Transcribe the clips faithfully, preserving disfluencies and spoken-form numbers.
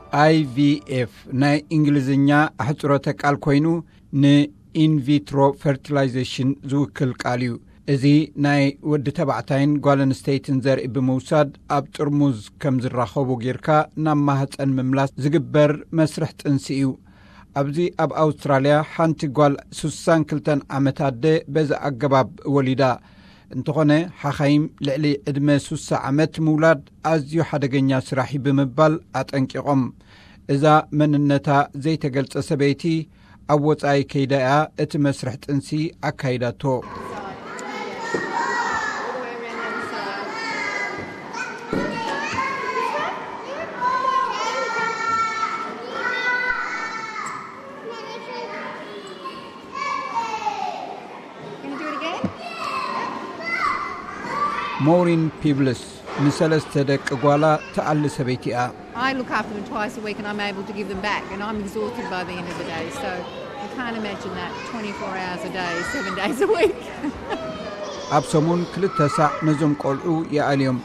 آي في إف ናይ እንግሊዝኛ ኣሕጽሮተ ቃል ኮይኑ ንኢን ቪትሮ ፈርቲላይዜሽን ዝውክል ቃል እዩ። እዚ ናይ ወዲ ተባዕታይን ጓል ኣንስተይትን ዘርኢ ብምውሳድ ኣብ ጥርሙዝ ከም ዝራኸቡ ጌርካ ናብ ማህፀን ምምላስ ዝግበር መስርሕ ጥንሲ እዩ። ኣብዚ ኣብ ኣውስትራልያ ሓንቲ ጓል ስሳን ክልተን ዓመት ኣደ በዚ ኣገባብ ወሊዳ እንተኾነ ሓኻይም ልዕሊ ዕድመ ስሳ ዓመት ምውላድ ኣዝዩ ሓደገኛ ስራሕ ብምባል ኣጠንቂቖም እዛ መንነታ ዘይተገልጸ ሰበይቲ ኣብ ወጻኢ ከይዳያ እቲ መስርሕ ጥንሲ ኣካይዳቶ Maureen Peebles ንሰለስተ ደቂ ጓላ ተኣሊ ሰበይቲ እያ። I look after them twice a week and I'm able to give them back and I'm exhausted by the end of the day. So I can't imagine that twenty-four hours a day, seven days a week. ኣብ ሰሙን ክልተ ሳዕ ነዞም ቆልዑ ይኣልዮም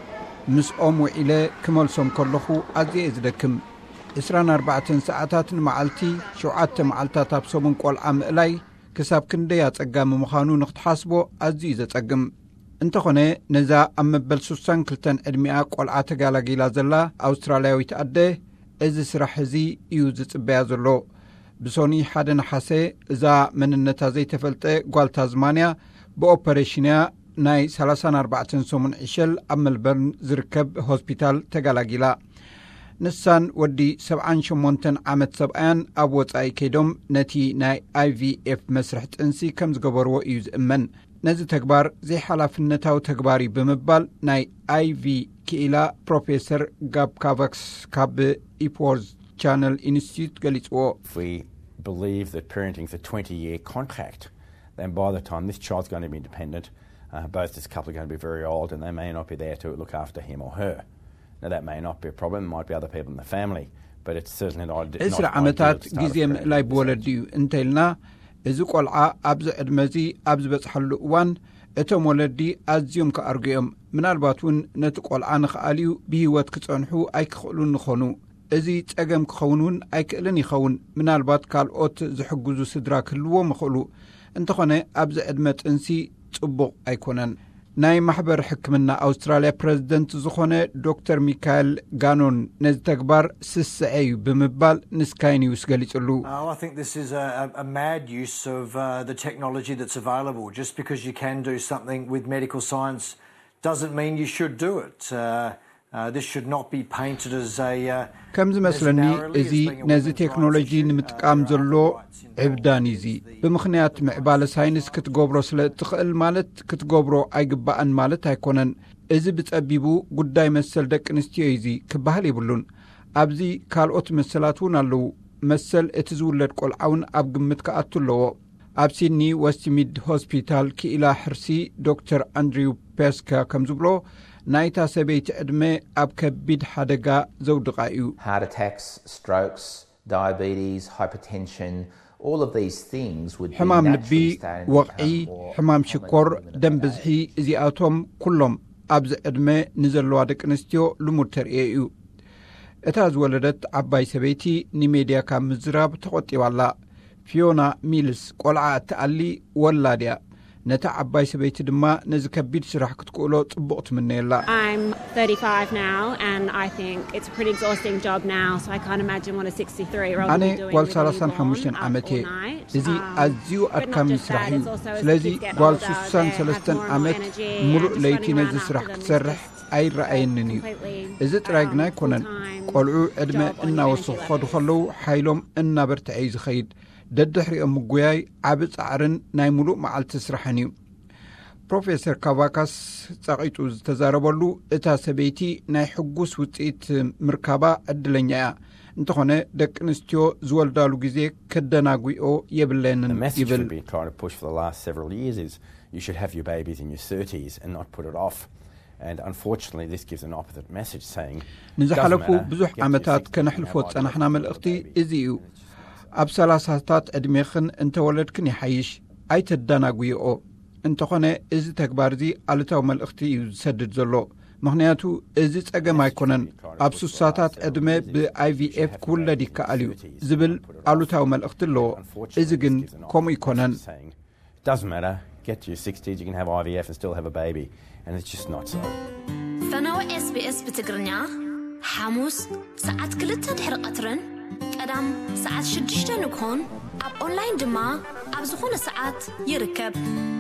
ምስኦም ውዒለ ክመልሶም ከለኹ ኣዝየ ዝደክም عشرين وأربعة ሰዓታት ንመዓልቲ ሸውዓተ መዓልታት ኣብ ሰሙን ቆልዓ ምእላይ ክሳብ ክንደይ ኣጸጋሚ ምዃኑ ንኽትሓስቦ ኣዝዩ ዘጸግም እንተኾነ ነዛ ኣብ መበል ስሳን ክልተን ዕድሚኣ ቆልዓ ተጋላጊላ ዘላ ኣውስትራልያዊት ኣደ እዚ ስራሕ እዚ እዩ ዝጽበያ ዘሎ። ብሶኒ ሓደ ነሓሴ እዛ መንነታ ዘይተፈልጠ ጓል ታዝማንያ ብኦፐሬሽንያ ናይ ሰላሳ ወአርባዕተ ሰሙን ዕሸል ኣብ መልበርን ዝርከብ ሆስፒታል ተጋላጊላ ንሳን ወዲ ሰብዓን ሸሞንተ ዓመት ሰብኣያን ኣብ ወጻኢ ከይዶም ነቲ ናይ آي في إف መስርሕ ጥንሲ ከም ዝገበርዎ እዩ ዝእመን። ነዚ ተግባር ዘይሓላፍነታዊ ተግባሪ ብምባል ናይ آي في ክኢላ ፕሮፌሰር ጋብ ካቫክስ ካብ ኢፖርዝ ቻነል ኢንስቲትዩት ገሊጽዎ we believe that parenting is a twenty year contract, then by the time this child's going to be independent, uh, both this couple are going to be very old and they may not be there to look after him or her. Now that may not be a problem, it might be other people in the family, but it's certainly not ideal. እስራ ዓመታት ጊዜ ምእላይ ብወለድ እዩ እንተይልና እዚ ቆልዓ ኣብዚ ዕድመዚ ኣብ ዝበፅሐሉ እዋን እቶም ወለዲ ኣዝዮም ከኣርግዮም ምናልባት እውን ነቲ ቆልዓ ንኽኣልዩ ብሂወት ክጸንሑ ኣይክኽእሉን ንኾኑ እዚ ጸገም ክኸውን እውን ኣይክእልን ይኸውን ምናልባት ካልኦት ዝሕግዙ ስድራ ክህልዎ ምኽእሉ እንተኾነ ኣብዚ ዕድመ ጥንሲ ጽቡቕ ኣይኮነን። ናይ ማሕበር ሕክምና ኣውስትራልያ ፕሬዚደንት ዝኾነ ዶክተር ሚካኤል ጋኖን ነዚ ተግባር ስስዐዩ ብምባል ንስካይ ኒውስ ገሊጽሉ Oh, I think this is a, a mad use of uh, the technology that's available. Just because you can do something with medical science doesn't mean you should do it. Uh, uh, this should not be painted as a... Uh, ከም ዝመስለኒ እዚ ነዚ ቴክኖሎጂ ንምጥቃም ዘሎ ዕብዳን እዚ ብምኽንያት ምዕባለ ሳይንስ ክትገብሮ ስለ እትኽእል ማለት ክትገብሮ ኣይግባእን ማለት ኣይኮነን። እዚ ብጸቢቡ ጉዳይ መሰል ደቂ ኣንስትዮ እዚ ክበሃል ይብሉን። ኣብዚ ካልኦት መሰላት እውን ኣለዉ። መሰል እቲ ዝውለድ ቆልዓውን ኣብ ግምት ከኣቱ ኣለዎ። ኣብ ሲድኒ ዌስትሚድ ሆስፒታል ክኢላ ሕርሲ ዶክተር አንድሪው ፔስካ ከም ዝብሎ ናይታ ሰበይቲ ዕድመ ኣብ ከቢድ ሓደጋ ዘውድቓ እዩ። Heart attacks, strokes, diabetes, hypertension, all of these things would be ሕማም ልቢ፣ ወቕዒ፣ ሕማም ሽኮር፣ ደም ብዝሒ እዚኣቶም ኩሎም ኣብዚ ዕድመ ንዘለዋ ደቂ ኣንስትዮ ልሙድ ተርእየ እዩ። እታ ዝወለደት ዓባይ ሰበይቲ ንሜድያ ካብ ምዝራብ ተቖጢባላ። ፊዮና ሚልስ ቆልዓ እትኣሊ ወላድያ ነታ ዓባይ ሰበይቲ ድማ ነዚ ከቢድ ስራሕ ክትክእሎ ጽቡቕ ትምነየላ። I'm thirty-five now and I think it's a pretty exhausting job now, so I can't imagine what a sixty-three year old ኣነ would be doing. ጓል ሰላሳን ሓሙሽተን ዓመት እዚ ኣዝዩ ኣድካሚ ስራሕ እዩ። ስለዚ ጓል ስሳን ሰለስተን ዓመት ሙሉእ ለይቲ ነዚ ስራሕ ክትሰርሕ ኣይረኣየንን እዩ። እዚ ጥራይ ግን ኣይኮነን። ቆልዑ ዕድመ እናወስኹ ኸዱ ከለዉ ሓይሎም እናበርትዐ እዩ ዝኸይድ። ደድሕሪኦም ምጉያይ ዓብ ጻዕርን ናይ ሙሉእ መዓልቲ ስራሕን እዩ። ፕሮፌሰር ካቫካስ ጸቒጡ ዝተዛረበሉ እታ ሰበይቲ ናይ ሕጉስ ውፅኢት ምርካባ ዕድለኛ እያ እንተኾነ ደቂ ኣንስትዮ ዝወልዳሉ ጊዜ ከደናጉኦ የብለንን ይብል። And unfortunately, this gives an opposite message saying ንዝሓለፉ ብዙሕ ዓመታት ከነሕልፎ ጸናሕና መልእኽቲ እዚ እዩ። ኣብ ሰላሳታት ዕድሜኽን እንተወለድክን ይሓይሽ ኣይተደናጉይኦ እንተኾነ እዚ ተግባር እዚ ኣሉታዊ መልእኽቲ እዩ ዝሰድድ ዘሎ ምክንያቱ እዚ ጸገም ኣይኮነን ኣብ ሱሳታት ዕድመ ብኣይ ቪ ኤፍ ክውለድ ይከኣል እዩ ዝብል ኣሉታዊ መልእኽቲ ኣለዎ እዚ ግን ከምኡ ይኮነን Get to your sixties, you can have I V F and still have a baby. And it's just not so. فناو إس بي إس بتقرنيا حاموس ساعات كلتا دحر قطرن قدام ساعات شدشتا نكون أب أونلاين دما أب زخون ساعات يركب